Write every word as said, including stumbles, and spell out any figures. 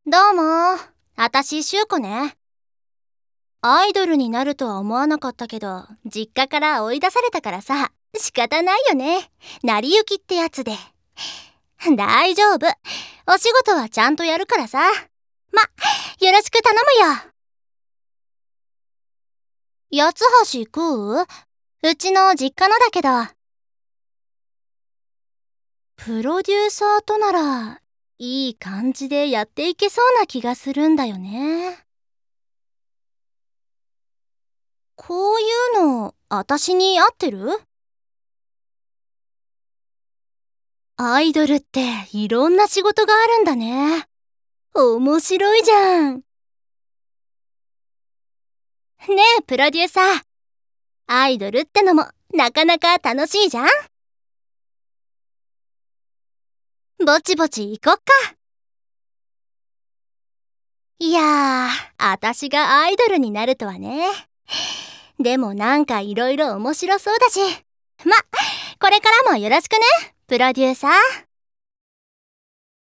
どうも、あたししゅうこね。アイドルになるとは思わなかったけど、実家から追い出されたからさ、仕方ないよね。成り行きってやつで。大丈夫。お仕事はちゃんとやるからさ。ま、よろしく頼むよ。八つ橋食う？うちの実家のだけど。プロデューサーとなら、いい感じでやっていけそうな気がするんだよね。こういうの、あたしに合ってる？アイドルっていろんな仕事があるんだね。面白いじゃん。ねえ、プロデューサー。アイドルってのもなかなか楽しいじゃん。ぼちぼち行こっか。いやー、あたしがアイドルになるとはね。でもなんかいろいろ面白そうだし。ま、これからもよろしくね、プロデューサー。